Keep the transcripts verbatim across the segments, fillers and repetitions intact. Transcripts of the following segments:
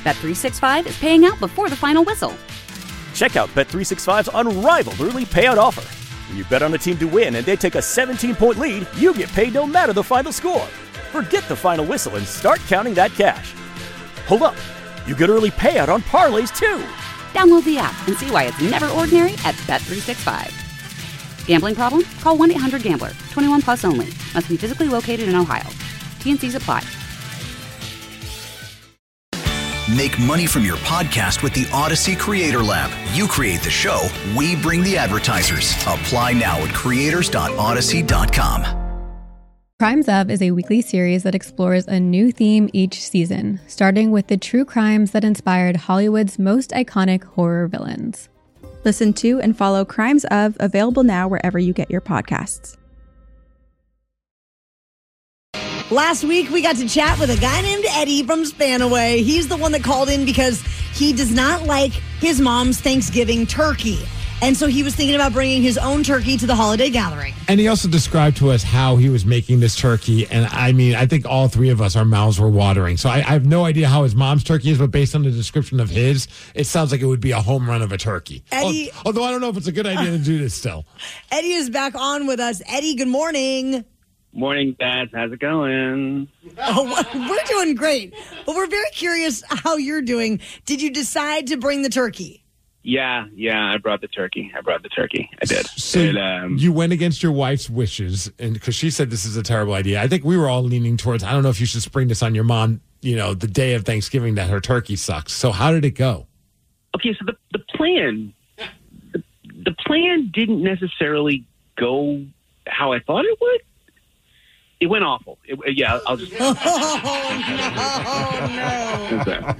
Bet three sixty-five is paying out before the final whistle. Check out Bet three sixty-five's unrivaled early payout offer. When you bet on a team to win and they take a seventeen-point lead, you get paid no matter the final score. Forget the final whistle and start counting that cash. Hold up. You get early payout on parlays, too. Download the app and see why it's never ordinary at Bet three sixty-five. Gambling problem? Call one eight hundred gambler. twenty-one plus only. Must be physically located in Ohio. T N Cs apply. Make money from your podcast with the Odyssey Creator Lab. You create the show, we bring the advertisers. Apply now at creators dot odyssey dot com. Crimes Of is a weekly series that explores a new theme each season, starting with the true crimes that inspired Hollywood's most iconic horror villains. Listen to and follow Crimes Of, available now wherever you get your podcasts. Last week, we got to chat with a guy named Eddie from Spanaway. He's the one that called in because he does not like his mom's Thanksgiving turkey. And so he was thinking about bringing his own turkey to the holiday gathering. And he also described to us how he was making this turkey. And I mean, I think all three of us, our mouths were watering. So I, I have no idea how his mom's turkey is, but based on the description of his, it sounds like it would be a home run of a turkey. Eddie, Although I don't know if it's a good idea to do this still. Eddie is back on with us. Eddie, good morning. Morning, Dad. How's it going? Oh, we're doing great. But we're very curious how you're doing. Did you decide to bring the turkey? Yeah, yeah, I brought the turkey. I brought the turkey. I did. So and, um, you went against your wife's wishes, and because she said this is a terrible idea. I think we were all leaning towards, I don't know if you should spring this on your mom, you know, the day of Thanksgiving that her turkey sucks. So how did it go? Okay, so the, the plan, the, the plan didn't necessarily go how I thought it would. It went awful. It, yeah, I'll just... Oh, no.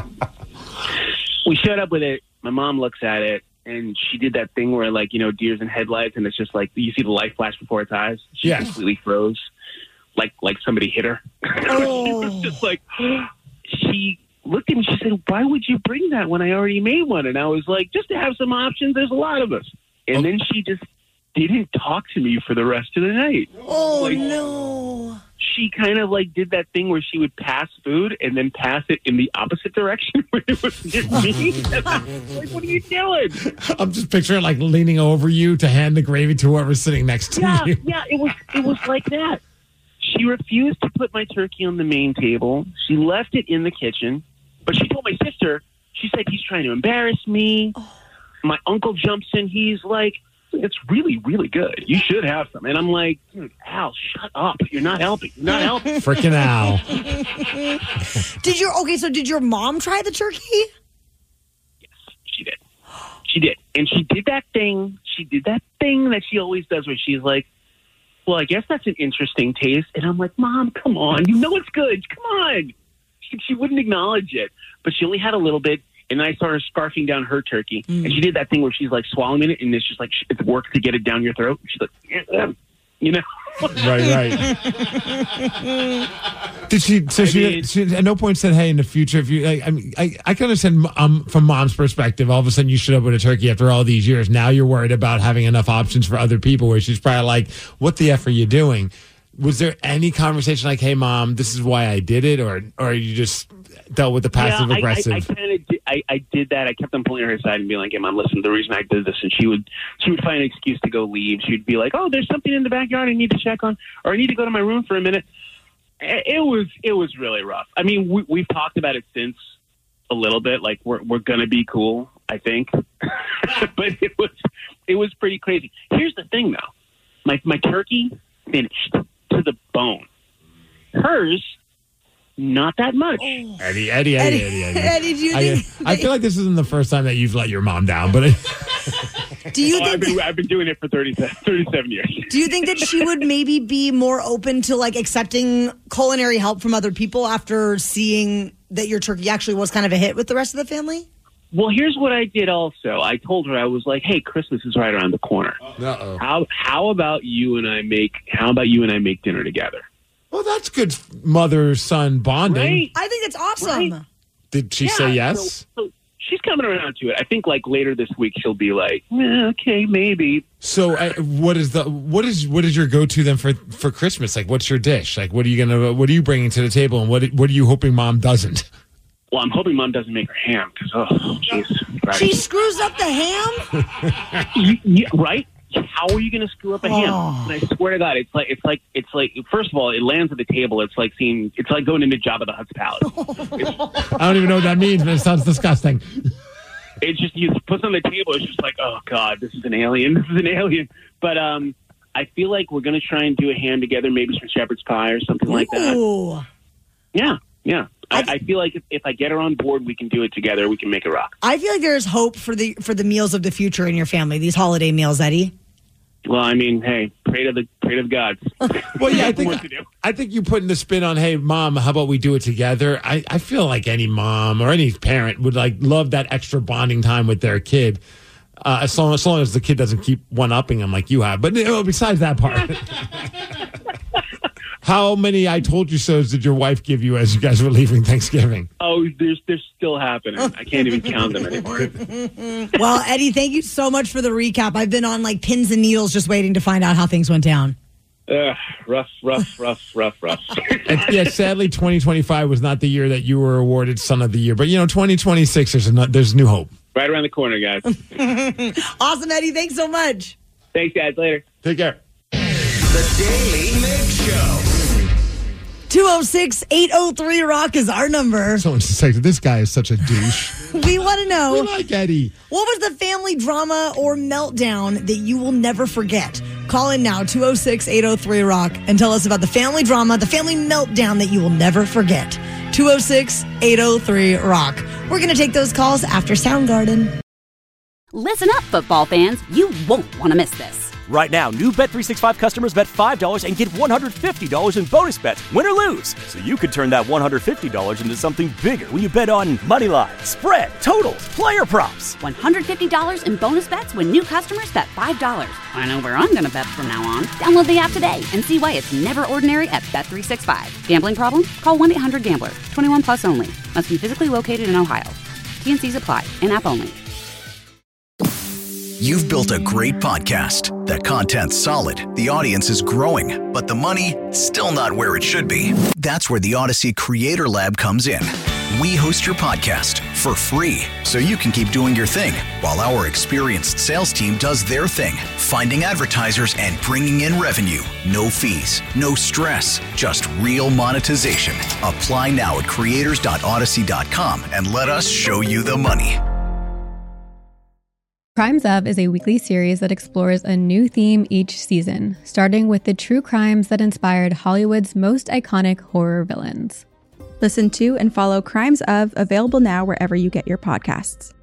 We showed up with it. My mom looks at it, and she did that thing where, like, you know, deers in headlights, and it's just like you see the light flash before its eyes. She yes. completely froze, like like somebody hit her. Oh. She was just like, she looked at me. She said, "Why would you bring that when I already made one?" And I was like, "Just to have some options. There's a lot of us." And oh. then she just didn't talk to me for the rest of the night. Oh like, no. She kind of like did that thing where she would pass food and then pass it in the opposite direction when it was near me. Like, what are you doing? I'm just picturing like leaning over you to hand the gravy to whoever's sitting next to yeah, you. Yeah, it was it was like that. She refused to put my turkey on the main table. She left it in the kitchen, but she told my sister, she said, "He's trying to embarrass me." Oh. My uncle jumps in. He's like, "It's really, really good. You should have some." And I'm like, "Dude, Al, shut up. You're not helping. You're not helping." Freaking Al. Did your okay, so did your mom try the turkey? Yes, she did. She did. And she did that thing. She did that thing that she always does where she's like, "Well, I guess that's an interesting taste." And I'm like, "Mom, come on. You know it's good. Come on." She, she wouldn't acknowledge it, but she only had a little bit. And then I started scarfing down her turkey. Mm. And she did that thing where she's like swallowing it, and it's just like it's work to get it down your throat. She's like, yeah, you know? Right, right. Did she, so she, mean, she at no point said, "Hey, in the future, if you, like, I mean, I, I can understand um, from mom's perspective, all of a sudden you showed up with a turkey after all these years. Now you're worried about having enough options for other people, where she's probably like, what the F are you doing? Was there any conversation like, "Hey, Mom, this is why I did it," or or you just dealt with the passive yeah, aggressive? I, I, I kind of did, I, I did that. I kept on pulling her aside and being like, "Hey, Mom, listen, the reason I did this," and she would she would find an excuse to go leave. She'd be like, "Oh, there's something in the backyard I need to check on, or I need to go to my room for a minute." It was it was really rough. I mean, we, we've talked about it since a little bit. Like we're we're gonna be cool, I think, but it was it was pretty crazy. Here's the thing, though, my my turkey finished to the bone. Hers, not that much. Eddie, Eddie, Eddie, Eddie, Eddie. Eddie, Eddie do you I, think I feel like this isn't the first time that you've let your mom down, but it, do you oh, think I've been, I've been doing it for thirty, thirty-seven years. Do you think that she would maybe be more open to like accepting culinary help from other people after seeing that your turkey actually was kind of a hit with the rest of the family? Well, here's what I did also. I told her, I was like, "Hey, Christmas is right around the corner. Uh-oh. How how about you and I make how about you and I make dinner together?" Well, that's good mother-son bonding. Right? I think that's awesome. Right? Did she yeah, say yes? So, so she's coming around to it. I think like later this week she'll be like, eh, "Okay, maybe." So, uh, what is the what is what is your go-to then for, for Christmas? Like, what's your dish? Like, what are you gonna what are you bringing to the table, and what what are you hoping Mom doesn't? Well, I'm hoping Mom doesn't make her ham because, oh, jeez. Right. She screws up the ham? you, you, right? How are you going to screw up a ham? Oh. And I swear to God, it's like it's like it's like. First of all, it lands at the table. It's like seeing. It's like going into Jabba the Hutt's palace. It's, I don't even know what that means, but it sounds disgusting. It's just you put it on the table. It's just like, oh God, this is an alien. This is an alien. But um, I feel like we're going to try and do a ham together, maybe some shepherd's pie or something like that. Ooh. Yeah, yeah. I, I, I feel like if, if I get her on board, we can do it together. We can make it rock. I feel like there is hope for the for the meals of the future in your family. These holiday meals, Eddie. Well, I mean, hey, pray to the pray to the gods. Well, yeah, I think What to do. I think you putting the spin on, hey, Mom, how about we do it together? I, I feel like any mom or any parent would like love that extra bonding time with their kid, uh, as long as long as the kid doesn't keep one upping them like you have. But you know, besides that part, how many I told you so's did your wife give you as you guys were leaving Thanksgiving? Oh, there's they're still happening. I can't even count them anymore. Well, Eddie, thank you so much for the recap. I've been on like pins and needles just waiting to find out how things went down. Uh, rough, rough, rough, rough, rough. And yeah, sadly, twenty twenty-five was not the year that you were awarded Son of the Year. But, you know, twenty twenty-six, there's, a, there's new hope. Right around the corner, guys. Awesome, Eddie. Thanks so much. Thanks, guys. Later. Take care. The Daily Mix Show. two oh six, eight oh three, ROCK is our number. Someone just said, this guy is such a douche. We want to We know, like Eddie. what was the family drama or meltdown that you will never forget? Call in now, two oh six, eight oh three, ROCK, and tell us about the family drama, the family meltdown that you will never forget. two oh six, eight oh three, ROCK. We're going to take those calls after Soundgarden. Listen up, football fans. You won't want to miss this. Right now, new Bet three sixty-five customers bet five dollars and get one hundred fifty dollars in bonus bets, win or lose. So you could turn that one hundred fifty dollars into something bigger when you bet on money line, spread, totals, player props. one hundred fifty dollars in bonus bets when new customers bet five dollars. I know where I'm going to bet from now on. Download the app today and see why it's never ordinary at Bet three sixty-five. Gambling problem? Call one eight hundred gambler. twenty-one plus only. Must be physically located in Ohio. T N Cs apply. In-app only. You've built a great podcast. The content's solid, the audience is growing, but the money, still not where it should be. That's where the Odyssey Creator Lab comes in. We host your podcast for free, so you can keep doing your thing, while our experienced sales team does their thing, finding advertisers and bringing in revenue. No fees, no stress, just real monetization. Apply now at creators dot odyssey dot com and let us show you the money. Crimes Of is a weekly series that explores a new theme each season, starting with the true crimes that inspired Hollywood's most iconic horror villains. Listen to and follow Crimes Of, available now wherever you get your podcasts.